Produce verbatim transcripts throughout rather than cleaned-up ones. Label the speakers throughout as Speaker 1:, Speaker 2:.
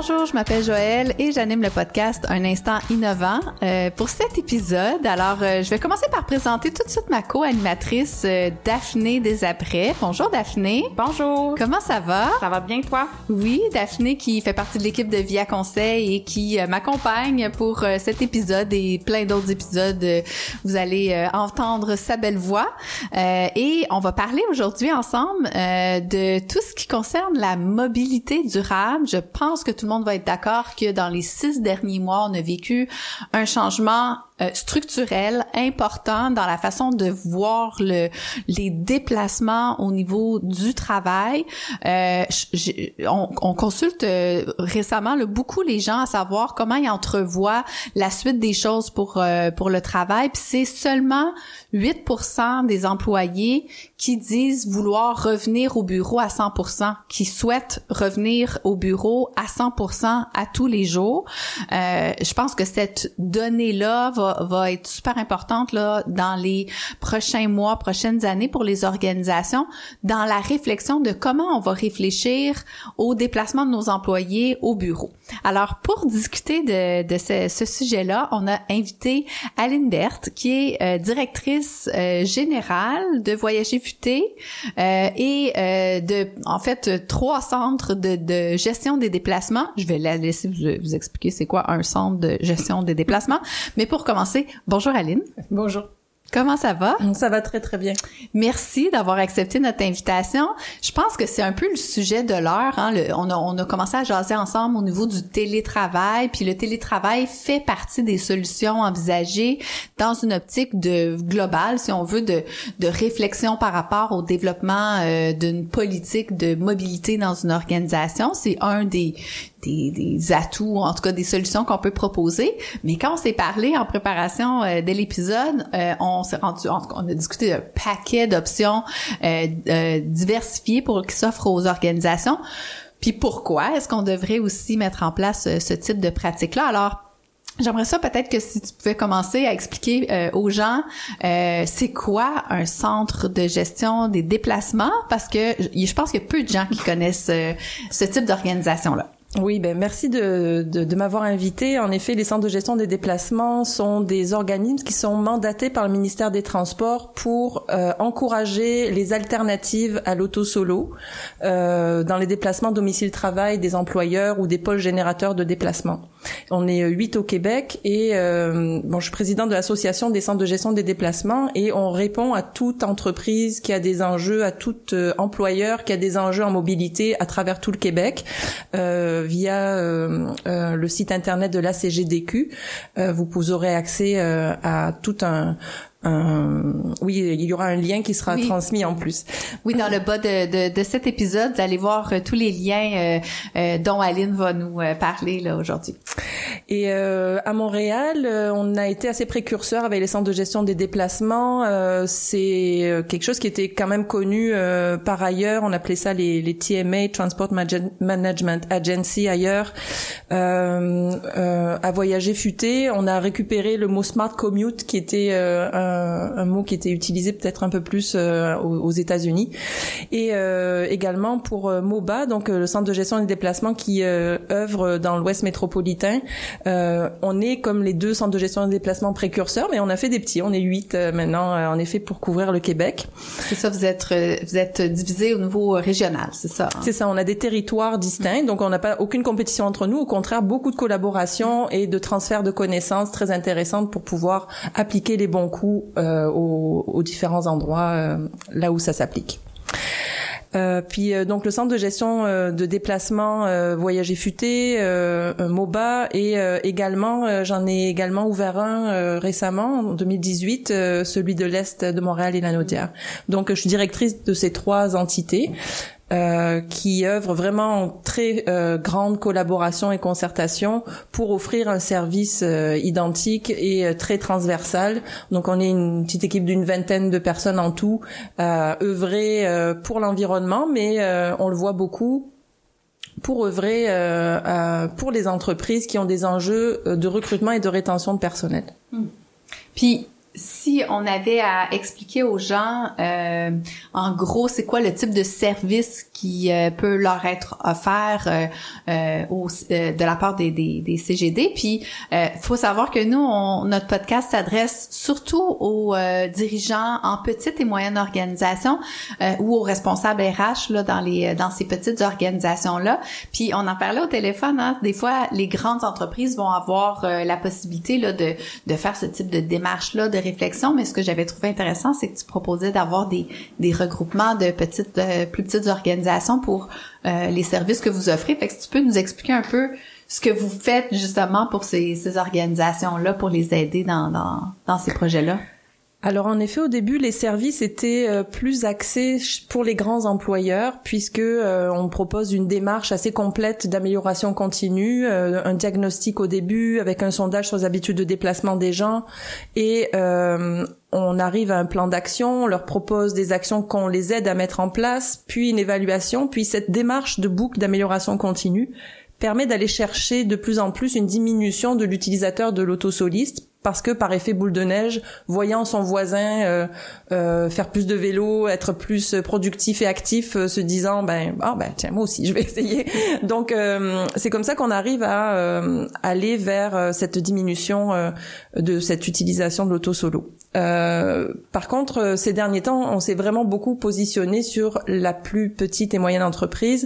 Speaker 1: Bonjour, je m'appelle Joëlle et j'anime le podcast Un instant innovant. Euh, pour cet épisode, alors euh, je vais commencer par présenter tout de suite ma co-animatrice euh, Daphné Desabrès. Bonjour Daphné.
Speaker 2: Bonjour.
Speaker 1: Comment ça va?
Speaker 2: Ça va bien toi?
Speaker 1: Oui, Daphné qui fait partie de l'équipe de Via Conseil et qui euh, m'accompagne pour euh, cet épisode et plein d'autres épisodes. Euh, vous allez euh, entendre sa belle voix euh, et on va parler aujourd'hui ensemble euh, de tout ce qui concerne la mobilité durable. Je pense que tout le monde va être d'accord que dans les six derniers mois, on a vécu un changement euh, structurel important dans la façon de voir le, les déplacements au niveau du travail. Euh, j- on, on consulte euh, récemment là, beaucoup les gens à savoir comment ils entrevoient la suite des choses pour euh, pour le travail. Puis c'est seulement huit pour cent des employés qui disent vouloir revenir au bureau à cent pour cent, qui souhaitent revenir au bureau à cent pour cent à tous les jours. Euh, je pense que cette donnée-là va, va être super importante là dans les prochains mois, prochaines années pour les organisations, dans la réflexion de comment on va réfléchir au déplacement de nos employés au bureau. Alors, pour discuter de, de ce, ce sujet-là, on a invité Aline Berthe, qui est euh, directrice euh, générale de Voyager Futé euh, et euh, de, en fait, trois centres de, de gestion des déplacements. Je vais la laisser vous, vous expliquer c'est quoi un centre de gestion des déplacements. Mais pour commencer, bonjour Aline.
Speaker 2: Bonjour.
Speaker 1: Comment ça va?
Speaker 2: Ça va très, très bien.
Speaker 1: Merci d'avoir accepté notre invitation. Je pense que c'est un peu le sujet de l'heure. Hein. Le, on, a, on a commencé à jaser ensemble au niveau du télétravail, puis le télétravail fait partie des solutions envisagées dans une optique de globale, si on veut, de, de réflexion par rapport au développement euh, d'une politique de mobilité dans une organisation. C'est un des Des, des atouts, en tout cas des solutions qu'on peut proposer. Mais quand on s'est parlé en préparation euh, de l'épisode, euh, on s'est rendu, on, on a discuté d'un paquet d'options euh, euh, diversifiées pour qui s'offrent aux organisations. Puis pourquoi est-ce qu'on devrait aussi mettre en place euh, ce type de pratique-là? Alors, j'aimerais ça peut-être que si tu pouvais commencer à expliquer euh, aux gens euh, c'est quoi un centre de gestion des déplacements, parce que je pense qu'il y a peu de gens qui connaissent euh, ce type d'organisation-là.
Speaker 2: Oui, ben merci de, de, de m'avoir invité. En effet, les centres de gestion des déplacements sont des organismes qui sont mandatés par le ministère des Transports pour euh, encourager les alternatives à l'auto-solo euh, dans les déplacements domicile-travail des employeurs ou des pôles générateurs de déplacement. On est huit au Québec et euh, bon, je suis présidente de l'association des centres de gestion des déplacements et on répond à toute entreprise qui a des enjeux, à tout euh, employeur qui a des enjeux en mobilité à travers tout le Québec. Euh, via euh, euh, le site internet de l'A C G D Q. Euh, vous, vous aurez accès euh, à tout un... Euh, oui, il y aura un lien qui sera oui. transmis en plus.
Speaker 1: Oui, dans le bas de, de, de cet épisode, vous allez voir euh, tous les liens euh, euh, dont Aline va nous euh, parler là aujourd'hui.
Speaker 2: Et euh, à Montréal, euh, on a été assez précurseur avec les centres de gestion des déplacements. Euh, c'est quelque chose qui était quand même connu euh, par ailleurs. On appelait ça les, les T M A, Transport Management Agency ailleurs. Euh, euh, à Voyager Futé, on a récupéré le mot Smart Commute qui était euh, un un mot qui était utilisé peut-être un peu plus euh, aux, aux États-Unis, et euh, également pour euh, MOBA, donc euh, le centre de gestion des déplacements qui euh, œuvre dans l'Ouest métropolitain. Euh, on est comme les deux centres de gestion des déplacements précurseurs, mais on a fait des petits. On est huit euh, maintenant, euh, en effet, pour couvrir le Québec.
Speaker 1: C'est ça, vous êtes vous êtes divisés au niveau régional, c'est ça? Hein?
Speaker 2: C'est ça, on a des territoires distincts, donc on n'a pas aucune compétition entre nous. Au contraire, beaucoup de collaboration et de transfert de connaissances très intéressantes pour pouvoir appliquer les bons coups Euh, aux, aux différents endroits euh, là où ça s'applique. Euh, puis euh, donc le centre de gestion euh, de déplacement euh, Voyager Futé, euh, MOBA, et euh, également euh, j'en ai également ouvert un euh, récemment en deux mille dix-huit, euh, celui de l'Est de Montréal et Lanaudière. Donc je suis directrice de ces trois entités. Euh, qui œuvre vraiment en très euh, grande collaboration et concertation pour offrir un service euh, identique et euh, très transversal. Donc on est une petite équipe d'une vingtaine de personnes en tout à œuvrer euh, pour l'environnement, mais euh, on le voit beaucoup pour œuvrer euh, à, pour les entreprises qui ont des enjeux de recrutement et de rétention de personnel.
Speaker 1: Mmh. Puis si on avait à expliquer aux gens, euh, en gros, c'est quoi le type de service qui euh, peut leur être offert euh, euh, au, euh, de la part des, des, des C G D. Puis, euh, faut savoir que nous, on, notre podcast s'adresse surtout aux euh, dirigeants en petites et moyennes organisations euh, ou aux responsables R H là dans les dans ces petites organisations-là. Puis, on en parlait au téléphone. Hein, des fois, les grandes entreprises vont avoir euh, la possibilité là de de faire ce type de démarche-là, de réflexion, mais ce que j'avais trouvé intéressant, c'est que tu proposais d'avoir des, des regroupements de petites, de plus petites organisations pour euh, les services que vous offrez. Fait que si tu peux nous expliquer un peu ce que vous faites justement pour ces, ces organisations-là, pour les aider dans, dans, dans ces projets-là.
Speaker 2: Alors en effet, au début, les services étaient euh, plus axés pour les grands employeurs, puisque euh, on propose une démarche assez complète d'amélioration continue, euh, un diagnostic au début avec un sondage sur les habitudes de déplacement des gens, et euh, on arrive à un plan d'action, on leur propose des actions qu'on les aide à mettre en place, puis une évaluation, puis cette démarche de boucle d'amélioration continue permet d'aller chercher de plus en plus une diminution de l'utilisateur de l'autosoliste, parce que par effet boule de neige, voyant son voisin euh, euh, faire plus de vélo, être plus productif et actif, euh, se disant ben ah ben tiens moi aussi je vais essayer. Donc euh, c'est comme ça qu'on arrive à euh, aller vers euh, cette diminution euh, de cette utilisation de l'auto-solo. Euh, par contre, ces derniers temps, on s'est vraiment beaucoup positionné sur la plus petite et moyenne entreprise.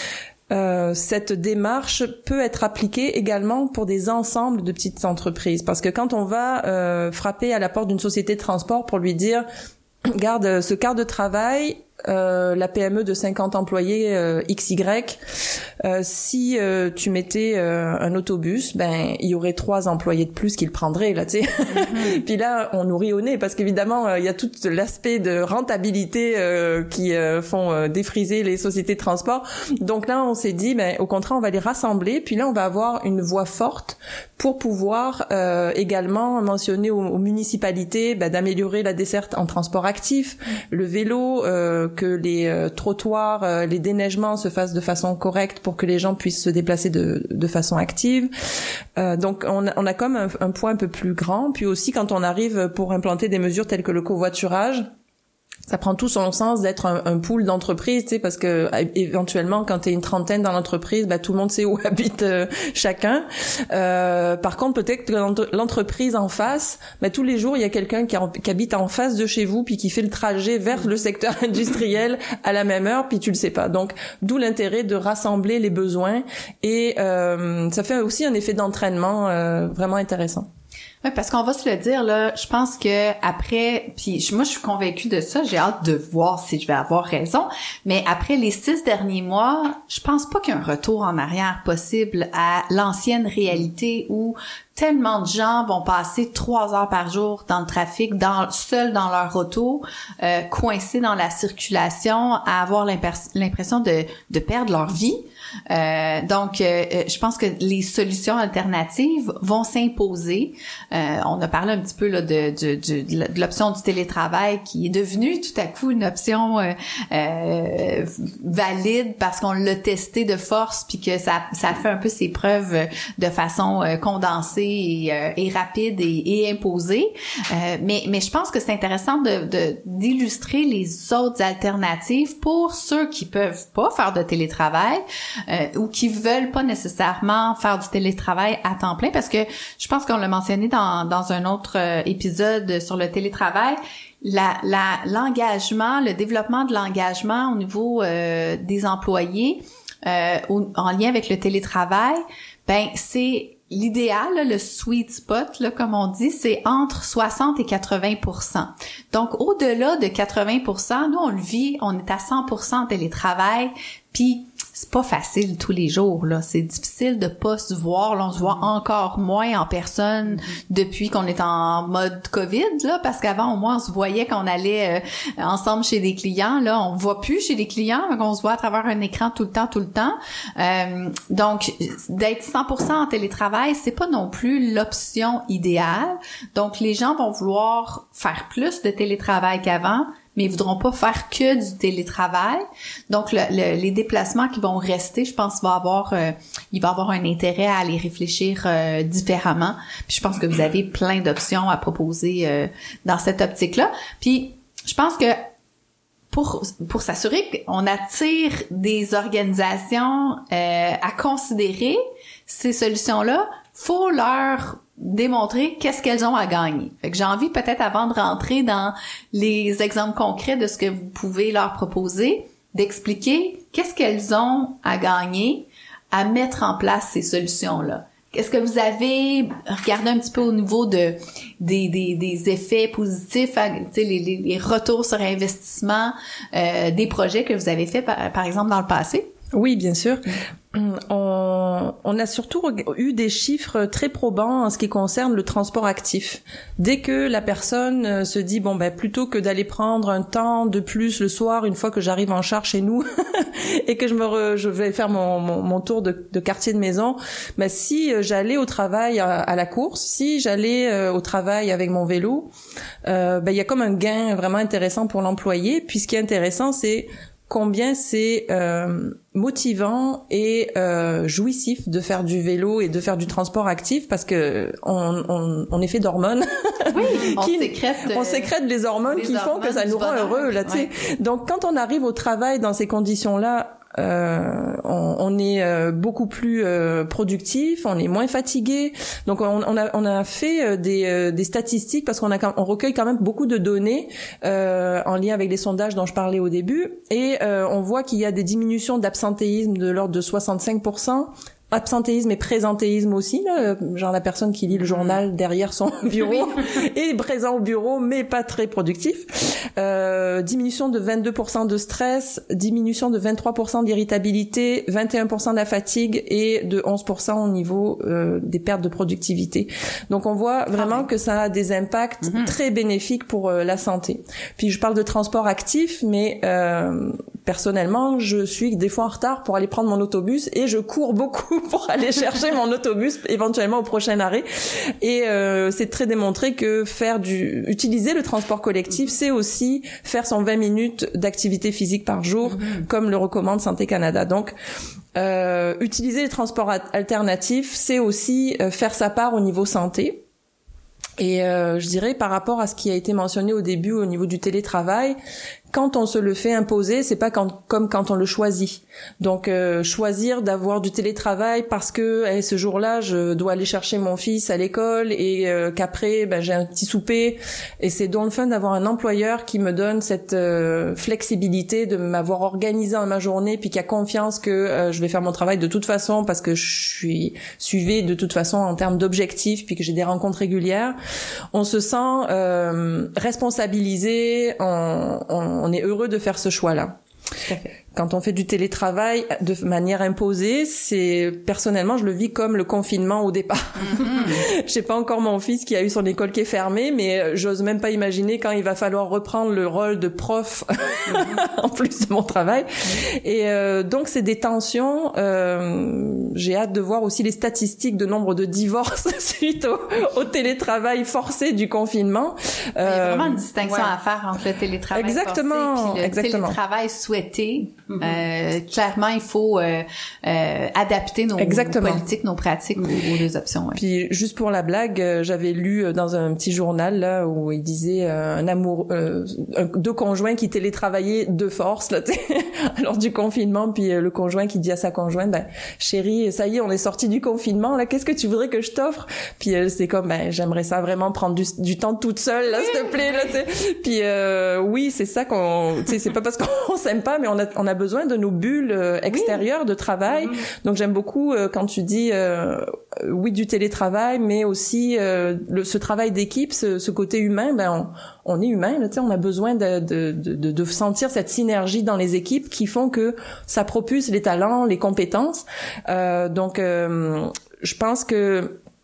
Speaker 2: Euh, cette démarche peut être appliquée également pour des ensembles de petites entreprises, parce que quand on va euh, frapper à la porte d'une société de transport pour lui dire « Garde, ce quart de travail, euh, la P M E de cinquante employés euh, X Y, euh, si euh, tu mettais euh, un autobus, ben il y aurait trois employés de plus qui le prendraient là, tu sais. Mm-hmm. Puis là, on nous rit au nez parce qu'évidemment, euh, il y a tout l'aspect de rentabilité euh, qui euh, font euh, défriser les sociétés de transport. Donc là, on s'est dit, ben au contraire, on va les rassembler. Puis là, on va avoir une voix forte pour pouvoir euh, également mentionner aux, aux municipalités ben, d'améliorer la desserte en transport actif, le vélo, euh, que les euh, trottoirs, euh, les déneigements se fassent de façon correcte pour que les gens puissent se déplacer de, de façon active. Euh, donc on a, on a comme un, un point un peu plus grand. Puis aussi quand on arrive pour implanter des mesures telles que le covoiturage, ça prend tout son sens d'être un, un pool d'entreprise, tu sais, parce que éventuellement, quand t'es une trentaine dans l'entreprise, bah tout le monde sait où habite euh, chacun. Euh, par contre, peut-être que l'entreprise en face, bah tous les jours, il y a quelqu'un qui, qui habite en face de chez vous, puis qui fait le trajet vers le secteur industriel à la même heure, puis tu le sais pas. Donc, d'où l'intérêt de rassembler les besoins, et euh, ça fait aussi un effet d'entraînement euh, vraiment intéressant.
Speaker 1: Oui, parce qu'on va se le dire, là, je pense que après, puis moi je suis convaincue de ça, j'ai hâte de voir si je vais avoir raison, mais après les six derniers mois, je pense pas qu'il y a un retour en arrière possible à l'ancienne réalité où tellement de gens vont passer trois heures par jour dans le trafic, dans, seuls dans leur auto, euh, coincés dans la circulation, à avoir l'impression de, de perdre leur vie. Euh, donc, euh, je pense que les solutions alternatives vont s'imposer. Euh, on a parlé un petit peu là de, de, de, de l'option du télétravail qui est devenue tout à coup une option euh, euh, valide parce qu'on l'a testé de force puis que ça, ça fait un peu ses preuves de façon euh, condensée et, euh, et rapide et, et imposée. Euh, mais, mais je pense que c'est intéressant de, de, d'illustrer les autres alternatives pour ceux qui peuvent pas faire de télétravail. Euh, ou qui veulent pas nécessairement faire du télétravail à temps plein, parce que je pense qu'on l'a mentionné dans, dans un autre euh, épisode sur le télétravail, la, la, l'engagement, le développement de l'engagement au niveau euh, des employés euh, au, en lien avec le télétravail, ben c'est l'idéal, là, le sweet spot, là, comme on dit, c'est entre soixante et quatre-vingts pour cent. Donc, au-delà de quatre-vingts pour cent, nous, on le vit, on est à cent pour cent en télétravail, puis c'est pas facile tous les jours, là. C'est difficile de pas se voir. Là, on se voit encore moins en personne depuis qu'on est en mode COVID, là, parce qu'avant, au moins, on se voyait quand on allait euh, ensemble chez des clients. Là, on voit plus chez des clients, donc on se voit à travers un écran tout le temps, tout le temps. Euh, donc, d'être cent pour cent en télétravail, c'est pas non plus l'option idéale. Donc, les gens vont vouloir faire plus de télétravail qu'avant, mais ils voudront pas faire que du télétravail. Donc, le, le, les déplacements qui vont rester, je pense, va avoir, euh, il va avoir un intérêt à aller réfléchir euh, différemment. Puis, je pense que vous avez plein d'options à proposer euh, dans cette optique-là. Puis, je pense que pour pour s'assurer qu'on attire des organisations euh, à considérer ces solutions-là, faut leur démontrer qu'est-ce qu'elles ont à gagner. Fait que j'ai envie peut-être avant de rentrer dans les exemples concrets de ce que vous pouvez leur proposer, d'expliquer qu'est-ce qu'elles ont à gagner à mettre en place ces solutions-là. Est-ce que vous avez regardé un petit peu au niveau de des des, des effets positifs, tu sais, les, les, les retours sur investissement euh, des projets que vous avez fait par, par exemple dans le passé?
Speaker 2: Oui, bien sûr. On, on a surtout eu des chiffres très probants en ce qui concerne le transport actif. Dès que la personne se dit, bon, ben, plutôt que d'aller prendre un temps de plus le soir, une fois que j'arrive en char chez nous, et que je me re, je vais faire mon, mon, mon tour de, de quartier de maison, ben, si j'allais au travail à, à la course, si j'allais euh, au travail avec mon vélo, euh, ben, il y a comme un gain vraiment intéressant pour l'employé. Puis ce qui est intéressant, c'est combien c'est euh, motivant et euh, jouissif de faire du vélo et de faire du transport actif, parce que on, on, on est fait d'hormones.
Speaker 1: Oui, on
Speaker 2: qui,
Speaker 1: sécrète.
Speaker 2: On sécrète les hormones
Speaker 1: les
Speaker 2: qui
Speaker 1: hormones
Speaker 2: font que ça nous rend heureux, là, tu sais.
Speaker 1: Ouais.
Speaker 2: Donc, quand on arrive au travail dans ces conditions-là, Euh, on, on est euh, beaucoup plus euh, productif, on est moins fatigué. Donc on, on a on a fait euh, des euh, des statistiques, parce qu'on a on recueille quand même beaucoup de données euh, en lien avec les sondages dont je parlais au début, et euh, on voit qu'il y a des diminutions d'absentéisme de l'ordre de soixante-cinq pour cent. Absentéisme et présentéisme aussi, là, genre la personne qui lit le journal derrière son bureau est présent au bureau mais pas très productif. Euh, diminution de vingt-deux pour cent de stress, diminution de vingt-trois pour cent d'irritabilité, vingt et un pour cent de la fatigue et de onze pour cent au niveau euh, des pertes de productivité. Donc on voit vraiment ah oui. que ça a des impacts mm-hmm. très bénéfiques pour euh, la santé. Puis je parle de transport actif, mais euh, personnellement, je suis des fois en retard pour aller prendre mon autobus et je cours beaucoup pour aller chercher mon autobus éventuellement au prochain arrêt. Et euh, c'est très démontré que faire du utiliser le transport collectif, c'est aussi faire son vingt minutes d'activité physique par jour, mmh. comme le recommande Santé Canada. Donc euh, utiliser les transports alternatifs, c'est aussi euh, faire sa part au niveau santé. Et euh, je dirais par rapport à ce qui a été mentionné au début au niveau du télétravail, quand on se le fait imposer, c'est pas quand, comme quand on le choisit. Donc euh, choisir d'avoir du télétravail parce que hey, ce jour-là, je dois aller chercher mon fils à l'école et euh, qu'après ben j'ai un petit souper, et c'est donc le fun d'avoir un employeur qui me donne cette euh, flexibilité de m'avoir organisé dans ma journée, puis qui a confiance que euh, je vais faire mon travail de toute façon parce que je suis suivie de toute façon en termes d'objectifs, puis que j'ai des rencontres régulières. On se sent euh, responsabilisé, on, on on est heureux de faire ce choix-là. Tout à fait. Quand on fait du télétravail de manière imposée, c'est personnellement, je le vis comme le confinement au départ. Mm-hmm. J'ai pas encore mon fils qui a eu son école qui est fermée, mais j'ose même pas imaginer quand il va falloir reprendre le rôle de prof mm-hmm. en plus de mon travail. Mm-hmm. Et euh, donc c'est des tensions. Euh, j'ai hâte de voir aussi les statistiques de nombre de divorces suite au, au télétravail forcé du confinement.
Speaker 1: Euh, il y a vraiment une distinction ouais. à faire entre le télétravail
Speaker 2: exactement,
Speaker 1: forcé et le
Speaker 2: exactement.
Speaker 1: télétravail souhaité. Mm-hmm. Euh, clairement, il faut euh, euh, adapter nos, nos politiques, nos pratiques aux, aux deux options. Ouais.
Speaker 2: Puis juste pour la blague, euh, j'avais lu dans un petit journal là où il disait euh, un amour, euh, un, deux conjoints qui télétravaillaient de force là, lors du confinement, puis euh, le conjoint qui dit à sa conjointe, ben chérie, ça y est, on est sorti du confinement là, qu'est-ce que tu voudrais que je t'offre? Puis euh, c'est comme, ben j'aimerais ça vraiment prendre du, du temps toute seule là, s'il te plaît là, tu sais. Puis euh, oui, c'est ça qu'on, tu sais, c'est pas parce qu'on s'aime pas, mais on a on a besoin de nos bulles euh, extérieures oui. de travail. Mmh. Donc j'aime beaucoup euh, quand tu dis euh, oui du télétravail, mais aussi euh, le, ce travail d'équipe, ce, ce côté humain. Ben on, on est humain, tu sais, on a besoin de, de, de, de sentir cette synergie dans les équipes qui font que ça propulse les talents, les compétences. Euh, donc euh, je pense que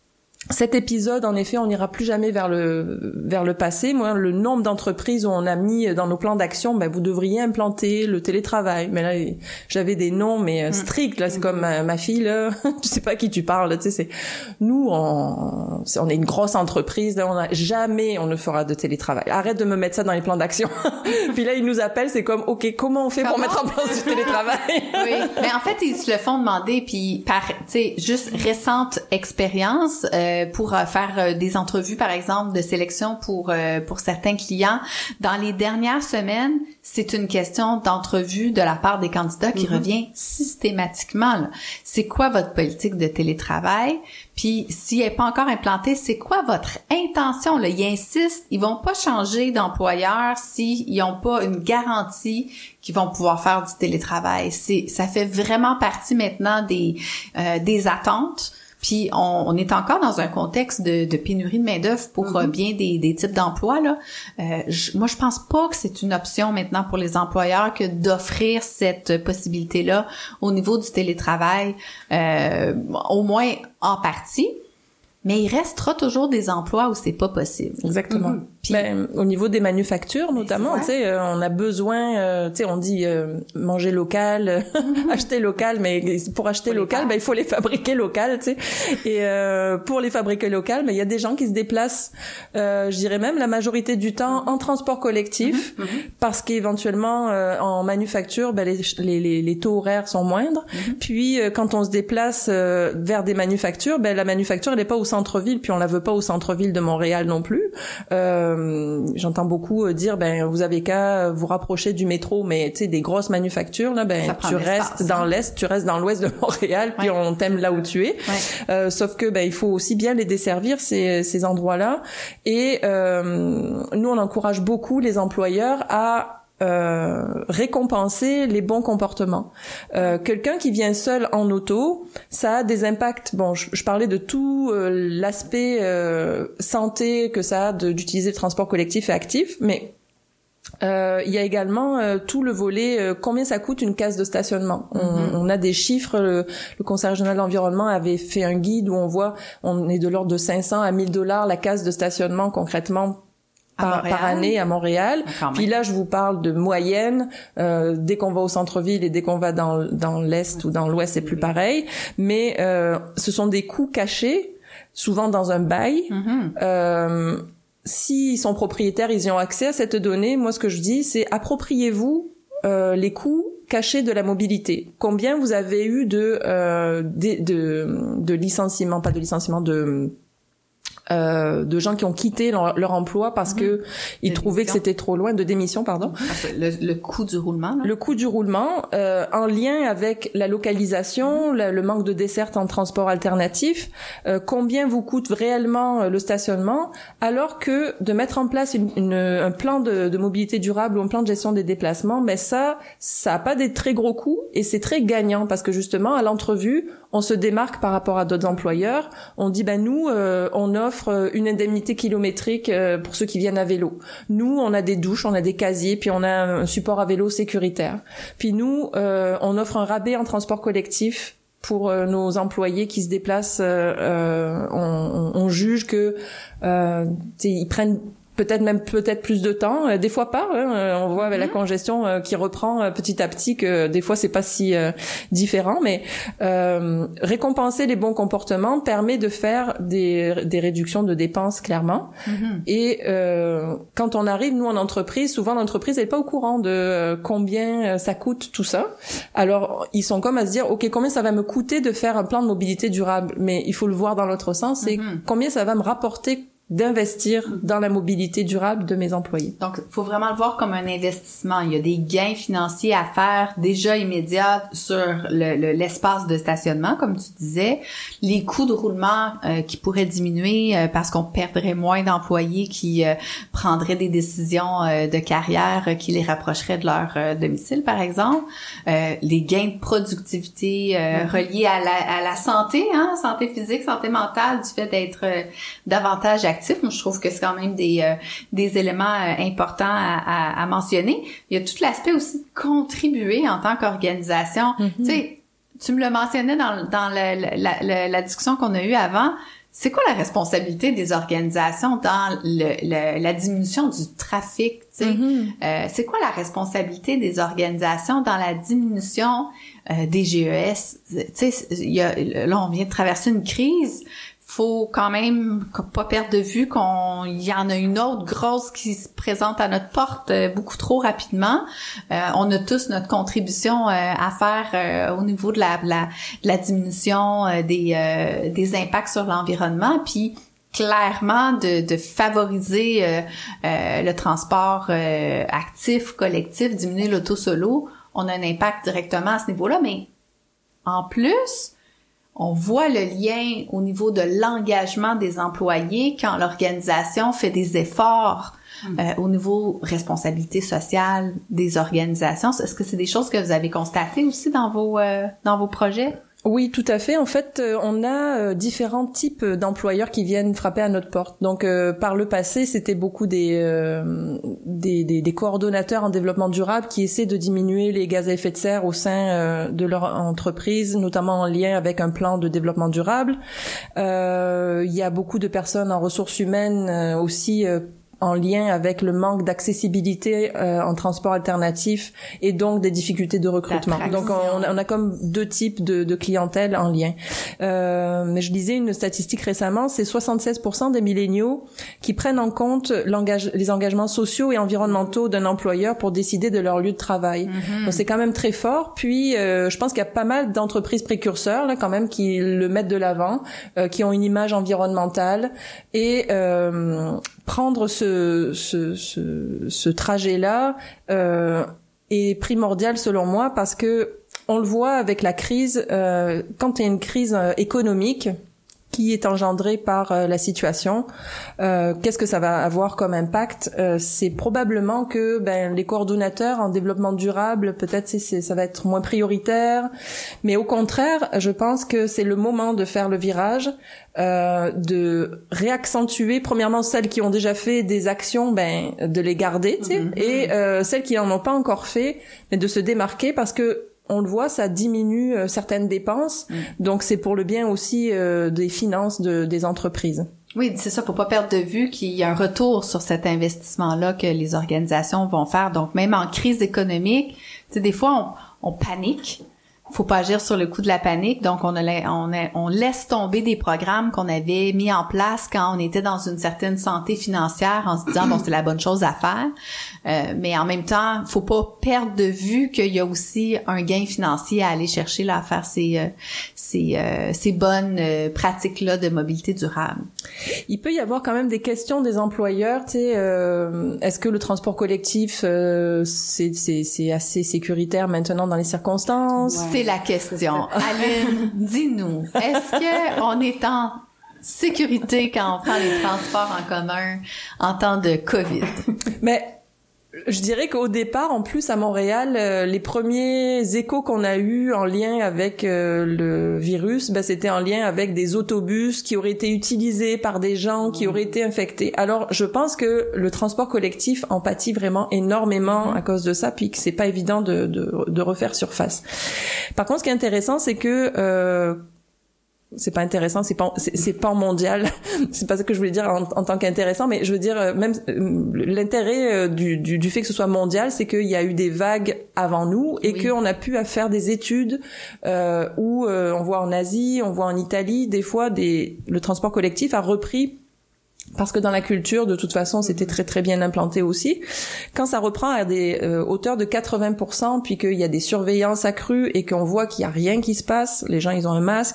Speaker 2: cet épisode, en effet, on n'ira plus jamais vers le vers le passé. Moi, le nombre d'entreprises où on a mis dans nos plans d'action, ben vous devriez implanter le télétravail. Mais là, j'avais des noms mais stricts. Là, c'est comme ma, ma fille. Là, tu sais pas à qui tu parles. Tu sais, c'est nous, on, on est une grosse entreprise. Là, on a jamais, on ne fera de télétravail. Arrête de me mettre ça dans les plans d'action. Puis là, ils nous appellent. C'est comme, ok, comment on fait comment? Pour mettre en place du télétravail?
Speaker 1: Oui, mais en fait, ils se le font demander. Puis par, tu sais, juste récente expérience. Euh, pour euh, faire euh, des entrevues, par exemple, de sélection pour euh, pour certains clients. Dans les dernières semaines, c'est une question d'entrevue de la part des candidats qui mm-hmm. revient systématiquement. Là. C'est quoi votre politique de télétravail? Puis, s'il n'est pas encore implanté, c'est quoi votre intention? Là? Ils insistent, ils vont pas changer d'employeur s'ils n'ont pas une garantie qu'ils vont pouvoir faire du télétravail. C'est, ça fait vraiment partie maintenant des euh, des attentes. Puis on, on est encore dans un contexte de, de pénurie de main-d'œuvre pour mm-hmm. euh, bien des, des types d'emplois là. Euh, je, moi, je pense pas que c'est une option maintenant pour les employeurs que d'offrir cette possibilité-là au niveau du télétravail, euh, au moins en partie. Mais il restera toujours des emplois où c'est pas possible.
Speaker 2: Exactement. Mm-hmm. Puis, ben, au niveau des manufactures, notamment, tu sais, euh, on a besoin, euh, tu sais, on dit euh, manger local, mm-hmm. acheter local, mais pour acheter local, ben il faut les fabriquer local, tu sais. Et euh, pour les fabriquer local, ben il y a des gens qui se déplacent, euh, je dirais même la majorité du temps en transport collectif, mm-hmm. parce qu'éventuellement euh, en manufacture, ben les, les les les taux horaires sont moindres. Mm-hmm. Puis euh, quand on se déplace euh, vers des manufactures, ben la manufacture elle est pas au centre-ville, puis on la veut pas au centre-ville de Montréal non plus. Euh, j'entends beaucoup dire ben vous avez qu'à vous rapprocher du métro, mais tu sais des grosses manufactures là, ben tu restes dans l'est, tu restes dans l'ouest de Montréal, puis ouais. on t'aime là où tu es. Ouais. Euh, sauf que ben il faut aussi bien les desservir ces ces endroits-là. Et euh, nous on encourage beaucoup les employeurs à Euh, récompenser les bons comportements. Euh, quelqu'un qui vient seul en auto, ça a des impacts. Bon, je, je parlais de tout euh, l'aspect euh, santé que ça a de, d'utiliser le transport collectif et actif, mais euh, il y a également euh, tout le volet euh, combien ça coûte une case de stationnement. On, mm-hmm. on a des chiffres. Le, le Conseil régional de l'environnement avait fait un guide où on voit on est de l'ordre de cinq cents à mille dollars la case de stationnement concrètement. Par, par année à Montréal. Puis là, je vous parle de moyenne. Euh, dès qu'on va au centre-ville et dès qu'on va dans dans l'est ou dans l'ouest, c'est plus pareil. Mais euh, ce sont des coûts cachés, souvent dans un bail. Mm-hmm. Euh, s'ils sont propriétaires, ils y ont accès à cette donnée. Moi, ce que je dis, c'est appropriez-vous euh, les coûts cachés de la mobilité. Combien vous avez eu de euh, de, de, de licenciements, pas de licenciements, de Euh, de gens qui ont quitté leur, leur emploi parce mmh. que ils trouvaient que c'était trop loin, de démission pardon.
Speaker 1: Le, le coût du roulement. Là.
Speaker 2: Le coût du roulement euh, en lien avec la localisation, mmh. la, le manque de desserte en transport alternatif. Euh, combien vous coûte réellement euh, le stationnement, alors que de mettre en place une, une, un plan de, de mobilité durable ou un plan de gestion des déplacements, mais ça, ça a pas des très gros coûts et c'est très gagnant parce que justement à l'entrevue on se démarque par rapport à d'autres employeurs. On dit ben nous euh, on offre une indemnité kilométrique euh, pour ceux qui viennent à vélo. Nous on a des douches, on a des casiers, puis on a un support à vélo sécuritaire. Puis nous euh, on offre un rabais en transport collectif pour euh, nos employés qui se déplacent. Euh, euh, on, on, on juge que euh, ils prennent peut-être même peut-être plus de temps, euh, des fois pas, hein, on voit avec mmh. la congestion euh, qui reprend euh, petit à petit que des fois c'est pas si euh, différent, mais euh, récompenser les bons comportements permet de faire des, des réductions de dépenses clairement. Mmh. Et euh, quand on arrive nous en entreprise, souvent l'entreprise n'est pas au courant de euh, combien ça coûte tout ça. Alors ils sont comme à se dire ok combien ça va me coûter de faire un plan de mobilité durable, mais il faut le voir dans l'autre sens, c'est mmh. combien ça va me rapporter d'investir dans la mobilité durable de mes employés.
Speaker 1: Donc, il faut vraiment le voir comme un investissement. Il y a des gains financiers à faire déjà immédiats sur le, le, l'espace de stationnement, comme tu disais. Les coûts de roulement euh, qui pourraient diminuer euh, parce qu'on perdrait moins d'employés qui euh, prendraient des décisions euh, de carrière euh, qui les rapprocheraient de leur euh, domicile, par exemple. Euh, les gains de productivité euh, mm-hmm. reliés à la, à la santé, hein, santé physique, santé mentale, du fait d'être euh, davantage actif. Moi, je trouve que c'est quand même des euh, des éléments euh, importants à, à, à mentionner. Il y a tout l'aspect aussi de contribuer en tant qu'organisation. Mm-hmm. Tu sais, tu me le mentionnais dans dans la, la, la, la discussion qu'on a eue avant. c'est quoi la responsabilité des organisations dans le, le, la diminution du trafic, tu sais? Mm-hmm. Euh, c'est quoi la responsabilité des organisations dans la diminution euh, des G E S? Tu sais, il y a, là, on vient de traverser une crise. Faut quand même pas perdre de vue qu'on il y en a une autre grosse qui se présente à notre porte euh, beaucoup trop rapidement. Euh, on a tous notre contribution euh, à faire euh, au niveau de la, la, de la diminution euh, des, euh, des impacts sur l'environnement, puis clairement de, de favoriser euh, euh, le transport euh, actif, collectif, diminuer l'auto-solo. On a un impact directement à ce niveau-là, mais en plus, on voit le lien au niveau de l'engagement des employés quand l'organisation fait des efforts euh, au niveau responsabilité sociale des organisations. Est-ce que c'est des choses que vous avez constatées aussi dans vos euh, dans vos projets?
Speaker 2: Oui, tout à fait. En fait, euh, on a euh, différents types d'employeurs qui viennent frapper à notre porte. Donc, euh, par le passé, c'était beaucoup des, euh, des, des des coordonnateurs en développement durable qui essaient de diminuer les gaz à effet de serre au sein euh, de leur entreprise, notamment en lien avec un plan de développement durable. Euh, il y a beaucoup de personnes en ressources humaines euh, aussi euh, en lien avec le manque d'accessibilité euh, en transport alternatif et donc des difficultés de recrutement. Donc on, on a comme deux types de, de clientèle en lien. Euh, mais je lisais une statistique récemment, c'est soixante-seize pour cent des milléniaux qui prennent en compte l'engage, les engagements sociaux et environnementaux d'un employeur pour décider de leur lieu de travail. Mm-hmm. Donc c'est quand même très fort. Puis euh, je pense qu'il y a pas mal d'entreprises précurseurs là quand même qui le mettent de l'avant, euh, qui ont une image environnementale et euh, prendre ce, ce, ce, ce trajet-là euh, est primordial selon moi parce que on le voit avec la crise, euh, quand il y a une crise euh, économique qui est engendrée par euh, la situation, euh, qu'est-ce que ça va avoir comme impact? Euh, c'est probablement que ben les coordonnateurs en développement durable, peut-être c'est, c'est, ça va être moins prioritaire, mais au contraire, je pense que c'est le moment de faire le virage, euh, de réaccentuer premièrement celles qui ont déjà fait des actions, ben de les garder, tu sais, mm-hmm. et euh, celles qui en ont pas encore fait, mais de se démarquer parce que on le voit, ça diminue euh, certaines dépenses, mm. donc c'est pour le bien aussi euh, des finances de, des entreprises.
Speaker 1: Oui, c'est ça, faut pas perdre de vue qu'il y a un retour sur cet investissement-là que les organisations vont faire. Donc même en crise économique, tu sais, des fois on, on panique. Faut pas agir sur le coup de la panique, donc on, a, on, a, on laisse tomber des programmes qu'on avait mis en place quand on était dans une certaine santé financière en se disant bon c'est la bonne chose à faire, euh, mais en même temps faut pas perdre de vue qu'il y a aussi un gain financier à aller chercher là à faire ces euh, ces, euh, ces bonnes euh, pratiques là de mobilité durable.
Speaker 2: Il peut y avoir quand même des questions des employeurs, tu sais, euh, est-ce que le transport collectif euh, c'est c'est c'est assez sécuritaire maintenant dans les circonstances?
Speaker 1: Ouais. C'est la question. Aline, dis-nous, est-ce que on est en sécurité quand on prend les transports en commun en temps de COVID?
Speaker 2: Mais je dirais qu'au départ, en plus à Montréal, euh, les premiers échos qu'on a eus en lien avec euh, le virus, ben c'était en lien avec des autobus qui auraient été utilisés par des gens qui auraient été infectés. Alors, je pense que le transport collectif en pâtit vraiment énormément à cause de ça, puis que c'est pas évident de, de, de refaire surface. Par contre, ce qui est intéressant, c'est que euh, c'est pas intéressant, c'est pas c'est, c'est pas mondial, c'est pas ce que je voulais dire en, en tant qu'intéressant, mais je veux dire même euh, l'intérêt euh, du, du du fait que ce soit mondial, c'est qu'il y a eu des vagues avant nous et oui. qu'on a pu faire des études euh, où euh, on voit en Asie, on voit en Italie des fois des le transport collectif a repris. Parce que dans la culture, de toute façon, c'était très très bien implanté aussi. Quand ça reprend à des euh, hauteurs de quatre-vingts pour cent, puis qu'il y a des surveillances accrues et qu'on voit qu'il y a rien qui se passe, les gens ils ont un masque.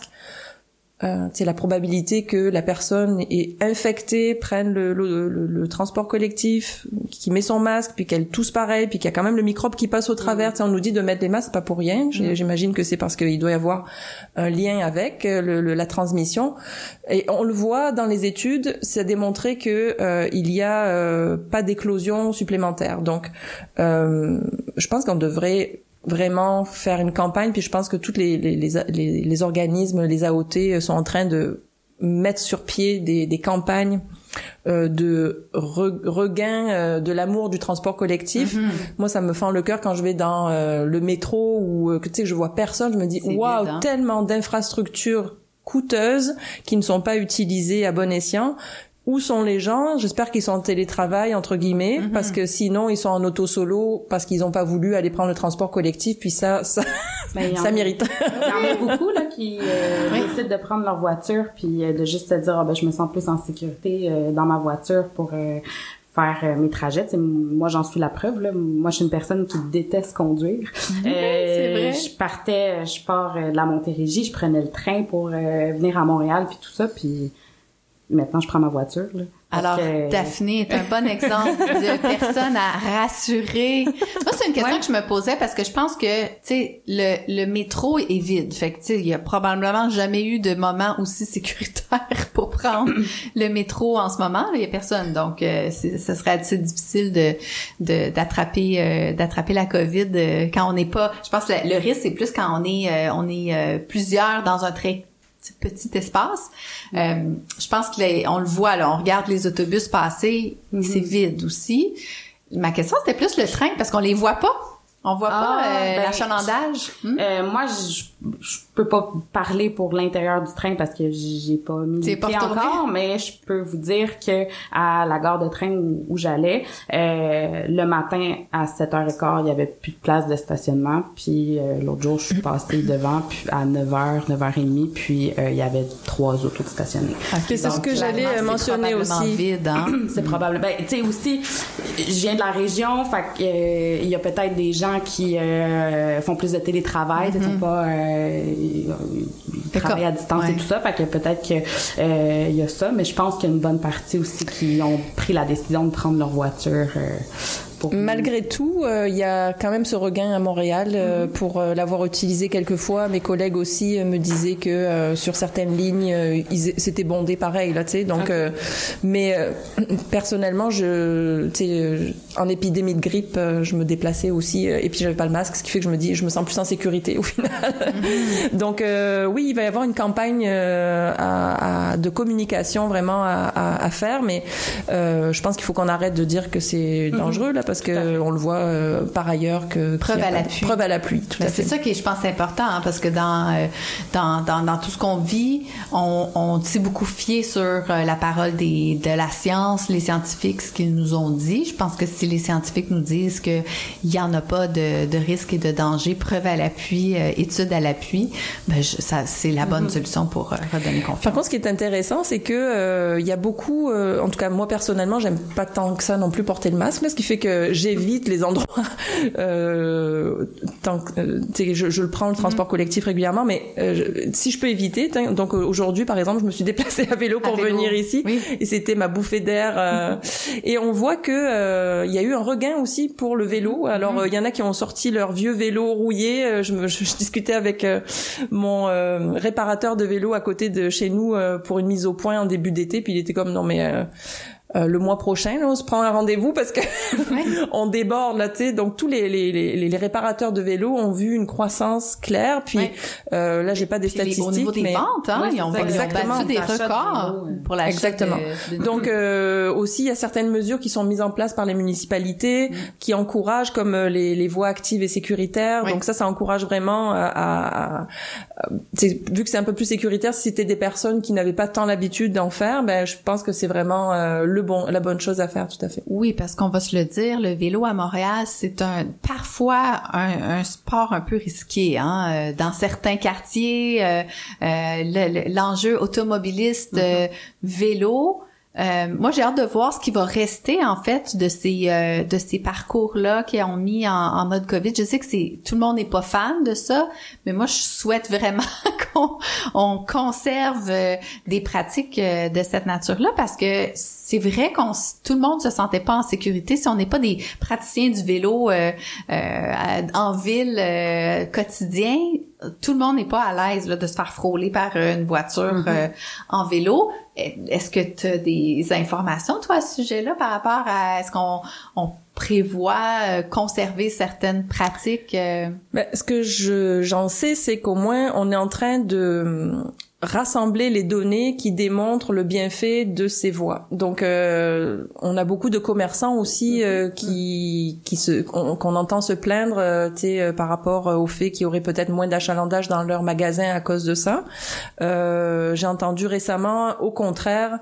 Speaker 2: Euh, c'est la probabilité que la personne est infectée, prenne le, le, le, le transport collectif, qui met son masque, puis qu'elle tousse pareil, puis qu'il y a quand même le microbe qui passe au travers. Mmh. On nous dit de mettre les masques, c'est pas pour rien. Mmh. J'imagine que c'est parce qu'il doit y avoir un lien avec le, le, la transmission. Et on le voit dans les études, ça a démontré que euh, il y a euh, pas d'éclosion supplémentaire. Donc, euh, je pense qu'on devrait vraiment faire une campagne, puis je pense que toutes les les les, les organismes, les A O T sont en train de mettre sur pied des, des campagnes euh, de re, regain euh, de l'amour du transport collectif. Mm-hmm. Moi, ça me fend le cœur quand je vais dans euh, le métro ou euh, que tu sais je vois personne, je me dis waouh, tellement d'infrastructures coûteuses qui ne sont pas utilisées à bon escient. Où sont les gens? J'espère qu'ils sont en télétravail, entre guillemets, mm-hmm. parce que sinon, ils sont en auto-solo parce qu'ils n'ont pas voulu aller prendre le transport collectif, puis ça, ça, ben, ça mérite.
Speaker 3: Il y en a beaucoup, là, qui euh, oui. décident de prendre leur voiture puis euh, de juste se dire, ah, ben, je me sens plus en sécurité euh, dans ma voiture pour euh, faire euh, mes trajets. T'sais, moi, j'en suis la preuve, là. Moi, je suis une personne qui déteste conduire.
Speaker 1: Mm-hmm. Euh, C'est vrai.
Speaker 3: Je partais, je pars euh, de la Montérégie, je prenais le train pour euh, venir à Montréal puis tout ça, puis maintenant, je prends ma voiture, là.
Speaker 1: Alors,
Speaker 3: que...
Speaker 1: Daphné est un bon exemple de personne à rassurer. Moi, c'est une question ouais. que je me posais parce que je pense que, tu sais, le, le métro est vide. Fait que, tu sais, il y a probablement jamais eu de moment aussi sécuritaire pour prendre le métro en ce moment. Il y a personne. Donc, euh, c'est, ce serait assez difficile de, de, d'attraper, euh, d'attraper la COVID euh, quand on n'est pas, je pense que le, le risque, c'est plus quand on est, euh, on est euh, plusieurs dans un très petit espace. Euh, je pense qu'on le voit, là, on regarde les autobus passer, mm-hmm. c'est vide aussi. Ma question, c'était plus le train, parce qu'on les voit pas. On voit ah, pas euh, ben, l'achalandage. Hmm?
Speaker 3: Euh, moi, je, je peux pas parler pour l'intérieur du train parce que j'ai pas mis les pieds encore, mais je peux vous dire que à la gare de train où, où j'allais, euh, le matin à sept heures quinze, il y avait plus de place de stationnement. Puis euh, l'autre jour, je suis passée devant puis à neuf heures, neuf heures trente, puis euh, il y a trois autos de stationnement.
Speaker 2: Okay, c'est ce que j'allais mentionner aussi.
Speaker 1: Vide, hein?
Speaker 3: C'est probable. Ben, tu sais aussi, je viens de la région, fait que euh, il y a peut-être des gens qui euh, font plus de télétravail, mm-hmm. sont pas euh, ils travaillent à distance ouais. et tout ça, fait que peut-être que euh, il y a ça, mais je pense qu'il y a une bonne partie aussi qui ont pris la décision de prendre leur voiture. Euh, pour...
Speaker 2: Malgré tout, il euh, y a quand même ce regain à Montréal euh, mm-hmm. pour euh, l'avoir utilisé quelques fois. Mes collègues aussi euh, me disaient que euh, sur certaines lignes, euh, ils, c'était bondé pareil là, tu sais. Donc, okay. euh, mais euh, personnellement, je, tu sais, euh, en épidémie de grippe, euh, je me déplaçais aussi euh, et puis j'avais pas le masque, ce qui fait que je me dis, je me sens plus en sécurité au final. Mm-hmm. Donc, euh, oui, il va y avoir une campagne euh, à, à, de communication vraiment à, à, à faire, mais euh, je pense qu'il faut qu'on arrête de dire que c'est mm-hmm. dangereux là. Parce que on le voit euh, par ailleurs que
Speaker 1: preuve à l'appui.
Speaker 2: Preuve à l'appui, tout
Speaker 1: ben,
Speaker 2: à fait.
Speaker 1: C'est ça qui est, je pense, important, hein, parce que dans, euh, dans dans dans tout ce qu'on vit, on on s'est beaucoup fié sur euh, la parole des de la science, les scientifiques, ce qu'ils nous ont dit. Je pense que si les scientifiques nous disent que il y en a pas de de risque et de danger, preuve à l'appui, euh, études à l'appui, ben je, ça c'est la bonne mm-hmm. solution pour euh, redonner confiance.
Speaker 2: Par contre, ce qui est intéressant, c'est que euh, il y a beaucoup, euh, en tout cas moi personnellement, j'aime pas tant que ça non plus porter le masque, là, ce qui fait que j'évite les endroits euh, tant que euh, tu sais je, je le prends le transport collectif régulièrement, mais euh, je, si je peux éviter, donc aujourd'hui par exemple je me suis déplacée à vélo pour à vélo. venir ici oui. et c'était ma bouffée d'air euh, et on voit que il euh, y a eu un regain aussi pour le vélo. Alors il euh, y en a qui ont sorti leur vieux vélo rouillé. Euh, je, me, je, je discutais avec euh, mon euh, réparateur de vélo à côté de chez nous euh, pour une mise au point en début d'été, puis il était comme non mais euh, Euh, le mois prochain, là, on se prend un rendez-vous parce que ouais. on déborde là, tu sais. Donc tous les, les les les réparateurs de vélos ont vu une croissance claire. Puis ouais. euh, là, j'ai pas des puis statistiques,
Speaker 1: les, au niveau des
Speaker 2: mais
Speaker 1: ventes, hein, ouais, ils ont exactement des records de pour l'achat.
Speaker 2: Exactement. De, de... Donc euh, aussi, il y a certaines mesures qui sont mises en place par les municipalités, mm. qui encouragent comme euh, les les voies actives et sécuritaires. Ouais. Donc ça, ça encourage vraiment à, à, à vu que c'est un peu plus sécuritaire. Si c'était des personnes qui n'avaient pas tant l'habitude d'en faire, ben je pense que c'est vraiment euh, le bon, la bonne chose à faire, tout à fait.
Speaker 1: Oui, parce qu'on va se le dire, le vélo à Montréal, c'est un parfois un, un sport un peu risqué, hein. Dans certains quartiers, euh, euh, le, l'enjeu automobiliste mm-hmm. euh, vélo. Euh, moi, j'ai hâte de voir ce qui va rester en fait de ces euh, de ces parcours-là qui ont mis en, en mode COVID. Je sais que c'est tout le monde n'est pas fan de ça, mais moi, je souhaite vraiment qu'on on conserve euh, des pratiques euh, de cette nature-là parce que c'est vrai qu'on tout le monde se sentait pas en sécurité si on n'est pas des praticiens du vélo euh, euh, en ville euh, quotidien. Tout le monde n'est pas à l'aise là, de se faire frôler par une voiture mm-hmm. euh, en vélo. Est-ce que tu as des informations, toi, à ce sujet-là, par rapport à est-ce qu'on on prévoit euh, conserver certaines pratiques? Euh...
Speaker 2: Ben, ce que je j'en sais, c'est qu'au moins, on est en train de rassembler les données qui démontrent le bienfait de ces voies. Donc euh, on a beaucoup de commerçants aussi euh, qui qui se qu'on, qu'on entend se plaindre euh, tu sais euh, par rapport au fait qu'il y aurait peut-être moins d'achalandage dans leur magasin à cause de ça. Euh, j'ai entendu récemment au contraire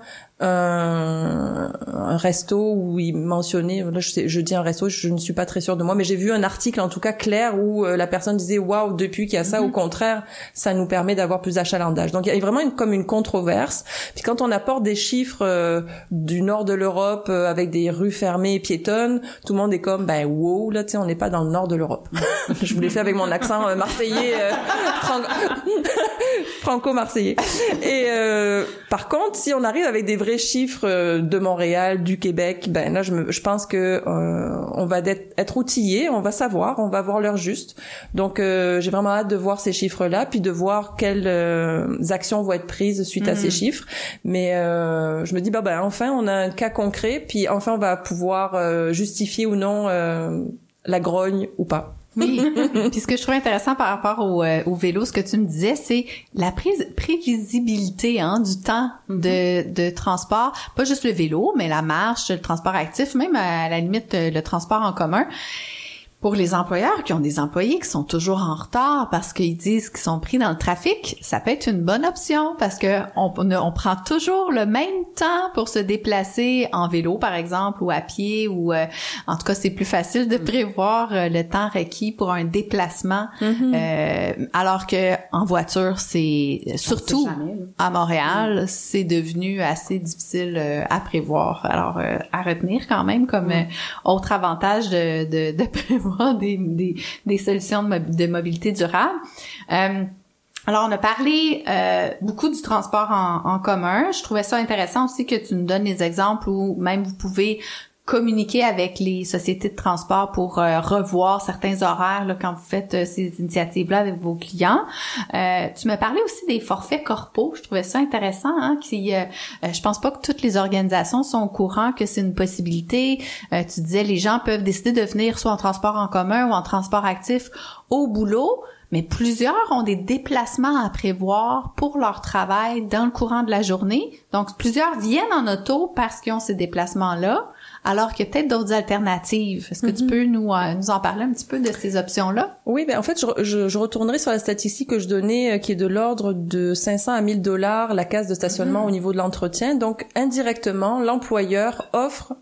Speaker 2: un, un resto où il mentionnait, là je, sais, je dis un resto, je ne suis pas très sûre de moi, mais j'ai vu un article en tout cas clair où euh, la personne disait waouh, depuis qu'il y a ça, mm-hmm. au contraire, ça nous permet d'avoir plus d'achalandage. Donc il y a vraiment une, comme une controverse. Puis quand on apporte des chiffres euh, du nord de l'Europe euh, avec des rues fermées et piétonnes, tout le monde est comme ben wow, là tu sais on n'est pas dans le nord de l'Europe. Je vous l'ai fait avec mon accent euh, marseillais, euh, fran- franco-marseillais. Et euh, par contre, si on arrive avec des vrais chiffres de Montréal, du Québec, ben là je, me, je pense que euh, on va être, être outillé, on va savoir, on va voir l'heure juste. Donc euh, j'ai vraiment hâte de voir ces chiffres-là, puis de voir quelles euh, actions vont être prises suite mmh. à ces chiffres. Mais euh, je me dis bah ben enfin on a un cas concret, puis enfin on va pouvoir euh, justifier ou non euh, la grogne ou pas.
Speaker 1: Oui. Puis ce que je trouve intéressant par rapport au, euh, au vélo, ce que tu me disais, c'est la prise, prévisibilité hein, du temps de, de transport. Pas juste le vélo, mais la marche, le transport actif, même à la limite le transport en commun. Pour les employeurs qui ont des employés qui sont toujours en retard parce qu'ils disent qu'ils sont pris dans le trafic, ça peut être une bonne option parce que on, on prend toujours le même temps pour se déplacer en vélo, par exemple, ou à pied, ou euh, en tout cas, c'est plus facile de prévoir euh, le temps requis pour un déplacement, mm-hmm. euh, alors que en voiture, c'est surtout jamais, à Montréal, mm. c'est devenu assez difficile euh, à prévoir. Alors, euh, à retenir quand même comme mm. euh, autre avantage de, de, de prévoir Des, des, des solutions de, mob- de mobilité durable. Euh, alors, on a parlé euh, beaucoup du transport en, en commun. Je trouvais ça intéressant aussi que tu nous donnes des exemples où même vous pouvez communiquer avec les sociétés de transport pour euh, revoir certains horaires là, quand vous faites euh, ces initiatives-là avec vos clients. Euh, tu me parlais aussi des forfaits corpos. Je trouvais ça intéressant. Hein, qui, euh, euh, je pense pas que toutes les organisations sont au courant que c'est une possibilité. Euh, tu disais les gens peuvent décider de venir soit en transport en commun ou en transport actif au boulot. Mais plusieurs ont des déplacements à prévoir pour leur travail dans le courant de la journée. Donc, plusieurs viennent en auto parce qu'ils ont ces déplacements-là, alors qu'il y a peut-être d'autres alternatives. Est-ce que mm-hmm. tu peux nous, euh, nous en parler un petit peu de ces options-là?
Speaker 2: Oui, ben en fait, je, je, je retournerai sur la statistique que je donnais, euh, qui est de l'ordre de cinq cents à mille dollars la case de stationnement mm-hmm. au niveau de l'entretien. Donc, indirectement, l'employeur offre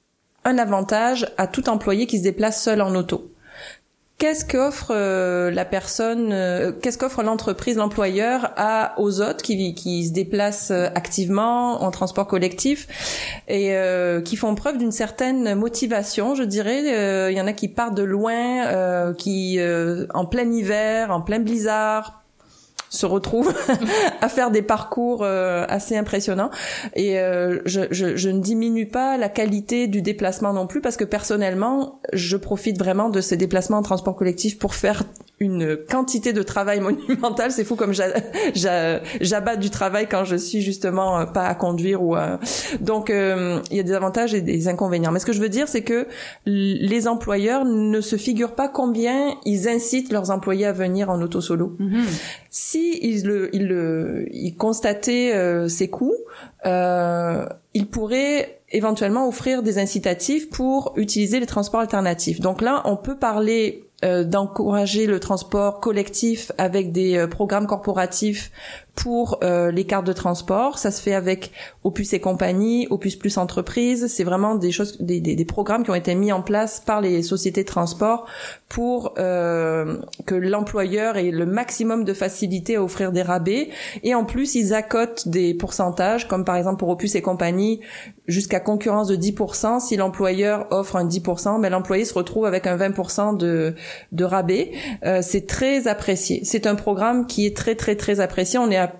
Speaker 2: un avantage à tout employé qui se déplace seul en auto. Qu'est-ce qu'offre euh, la personne, euh, qu'est-ce qu'offre l'entreprise, l'employeur à aux autres qui qui se déplacent euh, activement en transport collectif et euh, qui font preuve d'une certaine motivation, je dirais. Il euh, y en a qui partent de loin, euh, qui euh, en plein hiver, en plein blizzard, se retrouvent à faire des parcours euh, assez impressionnants et euh, je, je, je ne diminue pas la qualité du déplacement non plus parce que personnellement je profite vraiment de ces déplacements en transport collectif pour faire une quantité de travail monumentale. C'est fou comme j'a, j'a, j'abatte du travail quand je suis justement euh, pas à conduire ou à... donc euh, il y a des avantages et des inconvénients, mais ce que je veux dire c'est que les employeurs ne se figurent pas combien ils incitent leurs employés à venir en auto solo. Mm-hmm. Si ils le ils le ils constataient euh, ces coûts, euh, ils pourraient éventuellement offrir des incitatifs pour utiliser les transports alternatifs. Donc là, on peut parler euh, d'encourager le transport collectif avec des euh, programmes corporatifs pour euh, les cartes de transport. Ça se fait avec Opus et compagnie, Opus Plus Entreprise. C'est vraiment des choses, des, des, des programmes qui ont été mis en place par les sociétés de transport pour euh, que l'employeur ait le maximum de facilité à offrir des rabais. Et en plus, ils accotent des pourcentages, comme par exemple pour Opus et compagnie, jusqu'à concurrence de dix pour cent. Si l'employeur offre un dix pour cent, ben l'employé se retrouve avec un vingt pour cent de, de rabais. Euh, c'est très apprécié. C'est un programme qui est très, très, très apprécié. On est à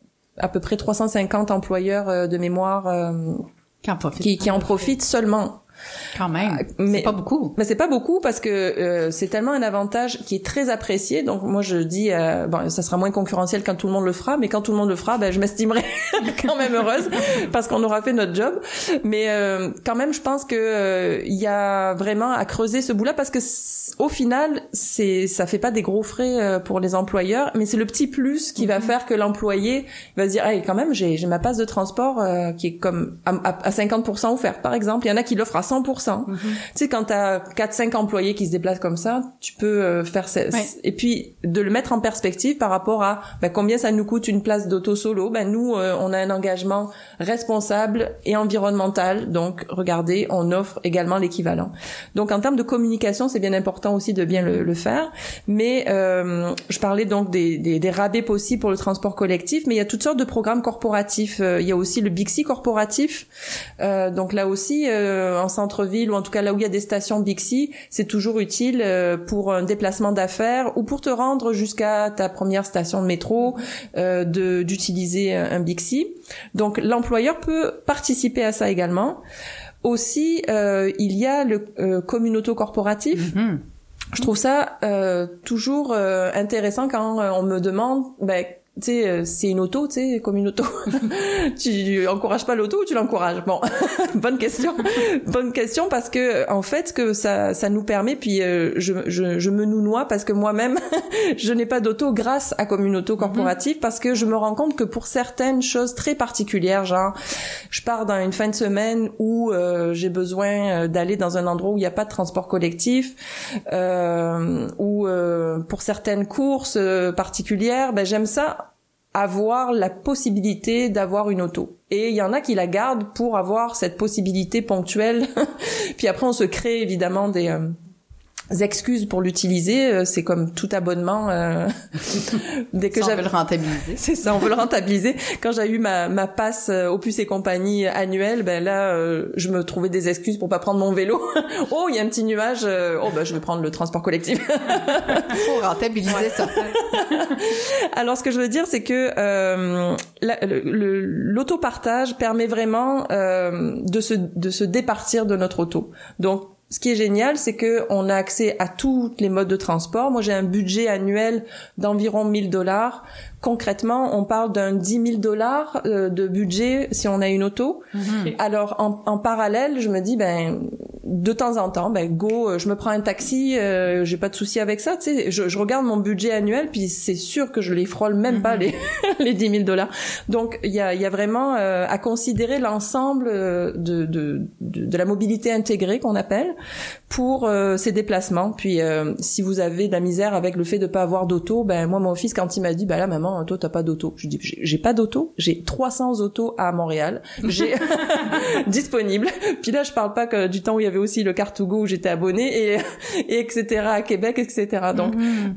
Speaker 2: à peu près trois cent cinquante employeurs euh, de mémoire euh, qui, qui en profitent seulement
Speaker 1: Quand même,
Speaker 2: mais,
Speaker 1: c'est pas beaucoup.
Speaker 2: Mais c'est pas beaucoup parce que euh, c'est tellement un avantage qui est très apprécié. Donc moi je dis, euh, bon, ça sera moins concurrentiel quand tout le monde le fera, mais quand tout le monde le fera, ben je m'estimerai quand même heureuse parce qu'on aura fait notre job. Mais euh, quand même, je pense que euh, il y a vraiment à creuser ce bout-là parce que au final, c'est ça fait pas des gros frais euh, pour les employeurs, mais c'est le petit plus qui mm-hmm. va faire que l'employé va se dire, hey, quand même, j'ai j'ai ma passe de transport euh, qui est comme à, à, à cinquante pour cent offerte, par exemple. Il y en a qui l'offrent à cent pour cent. Mm-hmm. Tu sais, quand t'as quatre cinq employés qui se déplacent comme ça, tu peux euh, faire ça. Ouais. Et puis de le mettre en perspective par rapport à ben, combien ça nous coûte une place d'auto solo. Ben nous, euh, on a un engagement responsable et environnemental. Donc, regardez, on offre également l'équivalent. Donc, en termes de communication, c'est bien important aussi de bien le, le faire. Mais euh, je parlais donc des, des, des rabais possibles pour le transport collectif, mais il y a toutes sortes de programmes corporatifs. Euh, il y a aussi le Bixi corporatif. Euh, donc là aussi, euh, en centre-ville, ou en tout cas là où il y a des stations Bixi, c'est toujours utile euh, pour un déplacement d'affaires ou pour te rendre jusqu'à ta première station de métro, euh, de d'utiliser un Bixi. Donc l'employeur peut participer à ça également. Aussi, euh, il y a le euh, communauto corporatif. Mm-hmm. Je trouve ça euh, toujours euh, intéressant quand euh, on me demande, ben, tu sais, euh, c'est une auto, tu sais, comme une auto. Tu encourages pas l'auto ou tu l'encourages? Bon, bonne question, bonne question parce que en fait, que ça, ça nous permet. Puis euh, je, je, je me nounoie parce que moi-même, je n'ai pas d'auto grâce à Communauto Corporative mm-hmm. parce que je me rends compte que pour certaines choses très particulières, genre, je pars dans une fin de semaine où euh, j'ai besoin d'aller dans un endroit où il n'y a pas de transport collectif, euh, ou euh, pour certaines courses euh, particulières, ben j'aime ça. Avoir la possibilité d'avoir une auto. Et il y en a qui la gardent pour avoir cette possibilité ponctuelle. Puis après, on se crée évidemment des... Euh, excuses pour l'utiliser, c'est comme tout abonnement euh, dès que
Speaker 1: ça,
Speaker 2: j'avais
Speaker 1: on veut le rentabiliser.
Speaker 2: C'est ça, on veut le rentabiliser. Quand j'ai eu ma ma passe Opus et compagnie annuelle, ben là euh, je me trouvais des excuses pour pas prendre mon vélo. Oh, il y a un petit nuage, euh, oh ben je vais prendre le transport collectif.
Speaker 1: Faut rentabiliser ça.
Speaker 2: Alors ce que je veux dire c'est que euh, la, le, le, l'autopartage permet vraiment euh, de se de se départir de notre auto. Donc ce qui est génial, c'est que on a accès à tous les modes de transport. Moi, j'ai un budget annuel d'environ mille dollars. Concrètement, on parle d'un dix mille dollars euh, de budget si on a une auto. Mm-hmm. Alors, en, en parallèle, je me dis, ben, de temps en temps, ben, go, je me prends un taxi, euh, j'ai pas de souci avec ça, tu sais. Je, je regarde mon budget annuel, puis c'est sûr que je les frôle même mm-hmm. pas les les dix mille dollars. Donc, il y a, il y a vraiment euh, à considérer l'ensemble de, de de de la mobilité intégrée qu'on appelle pour euh, ces déplacements. Puis, euh, si vous avez de la misère avec le fait de pas avoir d'auto, ben moi, mon fils, quand il m'a dit, ben là, maman, toi, t'as pas d'auto. Je dis, j'ai, j'ai pas d'auto. J'ai trois cents autos à Montréal. J'ai disponible. Puis là, je parle pas que du temps où il y avait aussi le Car to Go où j'étais abonnée et, et etc. à Québec, et cetera. Donc, mm-hmm.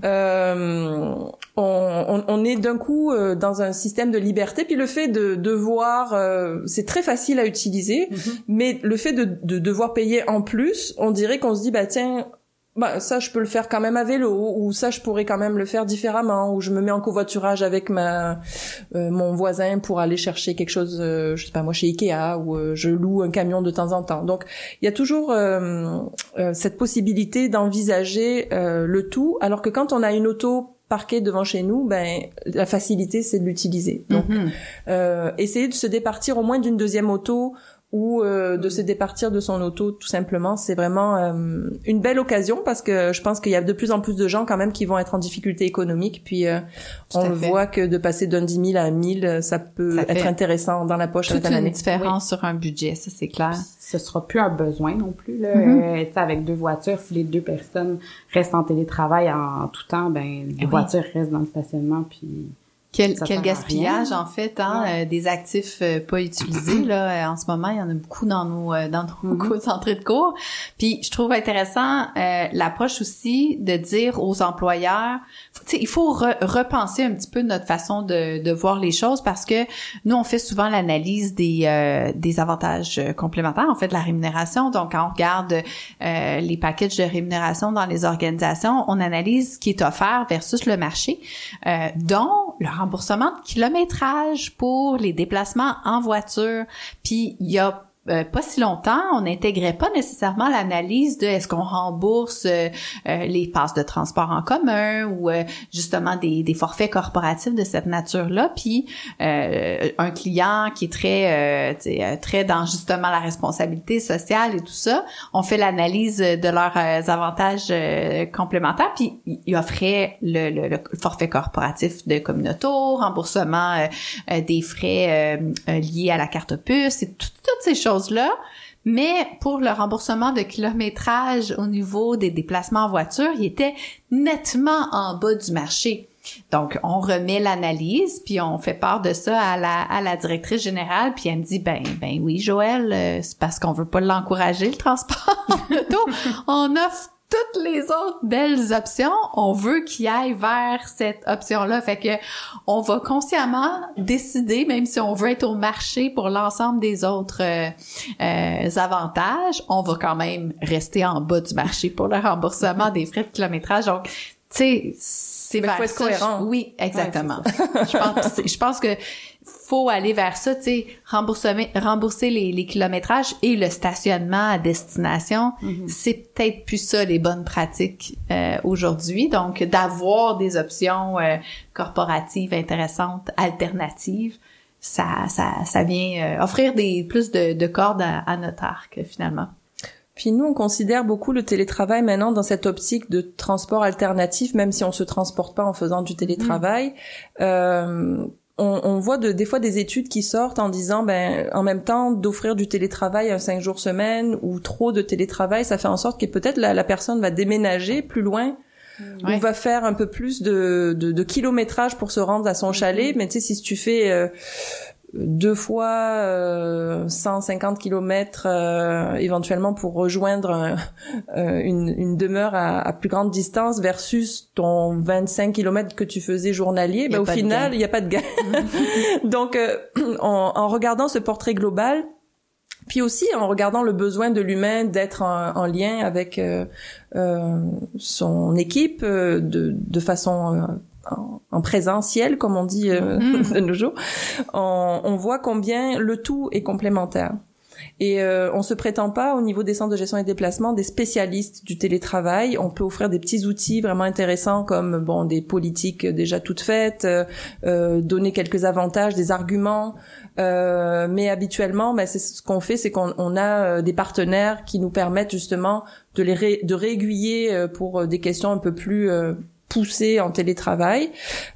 Speaker 2: euh, on, on, on est d'un coup euh, dans un système de liberté. Puis le fait de devoir, euh, c'est très facile à utiliser, mm-hmm. mais le fait de, de devoir payer en plus, on dirait qu'on se dit, bah tiens, bah ça je peux le faire quand même à vélo, ou ça je pourrais quand même le faire différemment, ou je me mets en covoiturage avec ma euh, mon voisin pour aller chercher quelque chose, euh, je sais pas moi chez Ikea, ou euh, je loue un camion de temps en temps. Donc il y a toujours euh, euh, cette possibilité d'envisager euh, le tout, alors que quand on a une auto parquée devant chez nous, ben la facilité c'est de l'utiliser. Donc mm-hmm. euh, essayer de se départir au moins d'une deuxième auto, ou euh, de se départir de son auto, tout simplement, c'est vraiment euh, une belle occasion, parce que je pense qu'il y a de plus en plus de gens quand même qui vont être en difficulté économique, puis euh, on voit que de passer d'un dix mille à un mille, ça peut ça être intéressant dans la poche
Speaker 1: toute
Speaker 2: à l'année.
Speaker 1: Une différence oui. sur un budget, ça c'est clair.
Speaker 3: Puis, ce sera plus un besoin non plus là. Mm-hmm. Euh, tu sais, avec deux voitures, si les deux personnes restent en télétravail en tout temps, ben les oui. voitures restent dans le stationnement, puis
Speaker 1: Quel, quel gaspillage en fait, hein, ouais. euh, des actifs euh, pas utilisés là. Euh, en ce moment, il y en a beaucoup dans nos euh, dans nos mm-hmm. entrées de cours. Puis je trouve intéressant euh, l'approche aussi de dire aux employeurs, tu sais, il faut re- repenser un petit peu notre façon de de voir les choses, parce que nous on fait souvent l'analyse des euh, des avantages complémentaires, en fait, de la rémunération. Donc quand on regarde euh, les packages de rémunération dans les organisations, on analyse ce qui est offert versus le marché, euh, dont le remboursement de kilométrage pour les déplacements en voiture. Puis il y a Euh, pas si longtemps, on n'intégrait pas nécessairement l'analyse de est-ce qu'on rembourse euh, euh, les passes de transport en commun ou euh, justement des, des forfaits corporatifs de cette nature-là. Puis euh, un client qui est très euh, très dans justement la responsabilité sociale et tout ça, on fait l'analyse de leurs euh, avantages euh, complémentaires. Puis il offrait le, le, le forfait corporatif de Communauto, remboursement euh, euh, des frais euh, euh, liés à la carte puce et tout, toutes ces choses là, mais pour le remboursement de kilométrage au niveau des déplacements en voiture, il était nettement en bas du marché. Donc, on remet l'analyse, puis on fait part de ça à la à la directrice générale, puis elle me dit, ben ben oui, Joël, euh, c'est parce qu'on veut pas l'encourager, le transport auto. On offre toutes les autres belles options, on veut qu'il aille vers cette option-là. Fait que on va consciemment décider, même si on veut être au marché pour l'ensemble des autres euh, euh, avantages, on va quand même rester en bas du marché pour le remboursement des frais de kilométrage. Donc, tu sais, c'est vers
Speaker 2: faut être
Speaker 1: ça.
Speaker 2: cohérent.
Speaker 1: Je, oui, exactement. Ouais, je pense, je pense que faut aller vers ça, tu sais, rembourser, rembourser les, les kilométrages et le stationnement à destination. Mm-hmm. C'est peut-être plus ça les bonnes pratiques euh, aujourd'hui. Donc, d'avoir des options euh, corporatives intéressantes, alternatives, ça, ça, ça vient euh, offrir des plus de, de cordes à, à notre arc finalement.
Speaker 2: Puis nous, on considère beaucoup le télétravail maintenant dans cette optique de transport alternatif, même si on se transporte pas en faisant du télétravail. Mm. Euh, on, on voit de, des fois des études qui sortent en disant, ben, en même temps, d'offrir du télétravail à cinq jours semaine ou trop de télétravail, ça fait en sorte que peut-être la, la personne va déménager plus loin. Ouais. Ou va faire un peu plus de, de, de kilométrage pour se rendre à son chalet. Mm. Mais tu sais, si tu fais euh, deux fois euh, cent cinquante kilomètres euh, éventuellement pour rejoindre un, euh, une, une demeure à, à plus grande distance versus ton vingt-cinq kilomètres que tu faisais journalier, ben, au final, il n'y a pas de gain. Donc, euh, en, en regardant ce portrait global, puis aussi en regardant le besoin de l'humain d'être en, en lien avec euh, euh, son équipe euh, de, de façon... Euh, En, en présentiel, comme on dit euh, mmh. de nos jours, on, on voit combien le tout est complémentaire. Et euh, on se prétend pas, au niveau des centres de gestion et déplacement, des spécialistes du télétravail. On peut offrir des petits outils vraiment intéressants comme bon des politiques déjà toutes faites, euh, euh, donner quelques avantages, des arguments. Euh, mais habituellement, ben, c'est ce qu'on fait, c'est qu'on on a euh, des partenaires qui nous permettent justement de les ré, de réaiguiller euh, pour des questions un peu plus euh, poussés en télétravail,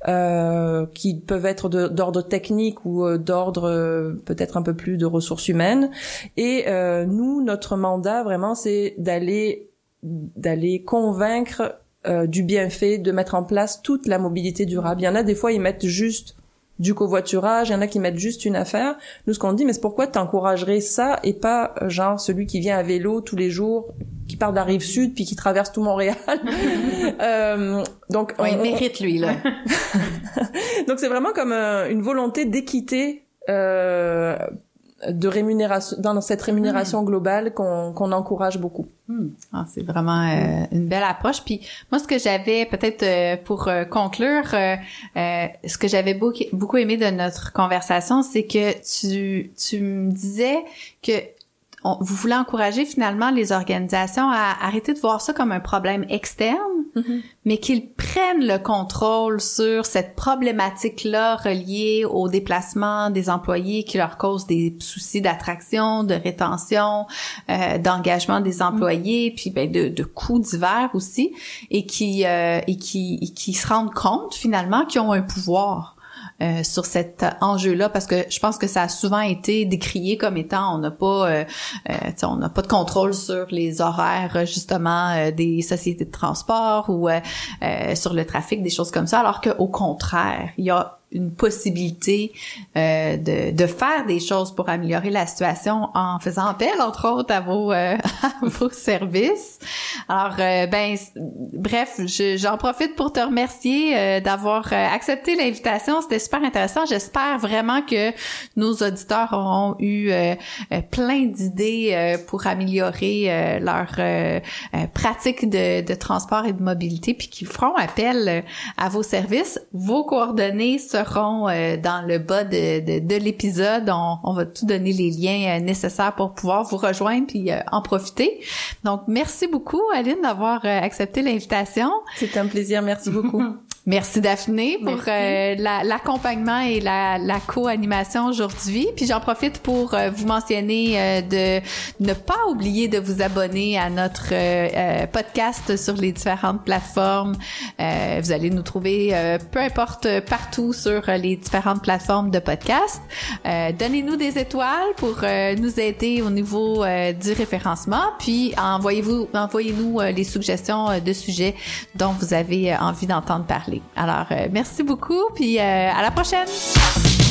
Speaker 2: euh, qui peuvent être de, d'ordre technique ou euh, d'ordre euh, peut-être un peu plus de ressources humaines. Et euh, nous, notre mandat vraiment, c'est d'aller d'aller convaincre euh, du bienfait, de mettre en place toute la mobilité durable. Il y en a des fois, ils mettent juste du covoiturage, il y en a qui mettent juste une affaire. Nous, ce qu'on dit, mais c'est pourquoi t'encouragerais ça et pas genre celui qui vient à vélo tous les jours, qui part de la rive sud puis qui traverse tout Montréal. euh, donc
Speaker 1: ouais,
Speaker 2: on,
Speaker 1: il mérite lui là.
Speaker 2: Donc c'est vraiment comme euh, une volonté d'équité, euh, de rémunération dans cette rémunération mmh. globale qu'on, qu'on encourage beaucoup.
Speaker 1: Mmh. Ah, c'est vraiment euh, une belle approche. Puis moi, ce que j'avais peut-être euh, pour euh, conclure, euh, euh, ce que j'avais beaucoup, beaucoup aimé de notre conversation, c'est que tu tu me disais que on, vous voulez encourager finalement les organisations à arrêter de voir ça comme un problème externe, mm-hmm. mais qu'ils prennent le contrôle sur cette problématique-là reliée au déplacement des employés qui leur cause des soucis d'attraction, de rétention, euh, d'engagement des employés, mm-hmm. puis ben de, de coûts divers aussi, et qui euh, et qui et qui se rendent compte finalement qu'ils ont un pouvoir. Euh, sur cet enjeu-là, parce que je pense que ça a souvent été décrié comme étant on n'a pas euh, euh, on n'a pas de contrôle sur les horaires justement euh, des sociétés de transport ou euh, euh, sur le trafic, des choses comme ça, alors qu'au contraire, il y a une possibilité euh, de, de faire des choses pour améliorer la situation en faisant appel, entre autres, à vos, euh, à vos services. Alors, euh, ben, bref, je, j'en profite pour te remercier euh, d'avoir euh, accepté l'invitation. C'était super intéressant. J'espère vraiment que nos auditeurs auront eu euh, plein d'idées euh, pour améliorer euh, leur euh, euh, pratique de, de transport et de mobilité, puis qu'ils feront appel euh, à vos services. Vos coordonnées seront seront euh, dans le bas de, de, de l'épisode. On, on va tout donner les liens euh, nécessaires pour pouvoir vous rejoindre puis euh, en profiter. Donc, merci beaucoup, Aline, d'avoir euh, accepté l'invitation.
Speaker 2: C'est un plaisir. Merci beaucoup.
Speaker 1: Merci Daphné pour euh, la, l'accompagnement et la, la co-animation aujourd'hui. Puis j'en profite pour euh, vous mentionner euh, de ne pas oublier de vous abonner à notre euh, euh, podcast sur les différentes plateformes. Euh, vous allez nous trouver euh, peu importe partout sur les différentes plateformes de podcast. Euh, donnez-nous des étoiles pour euh, nous aider au niveau euh, du référencement. Puis envoyez-vous, envoyez-nous euh, les suggestions euh, de sujets dont vous avez euh, envie d'entendre parler. Alors, euh, merci beaucoup, puis euh, à la prochaine!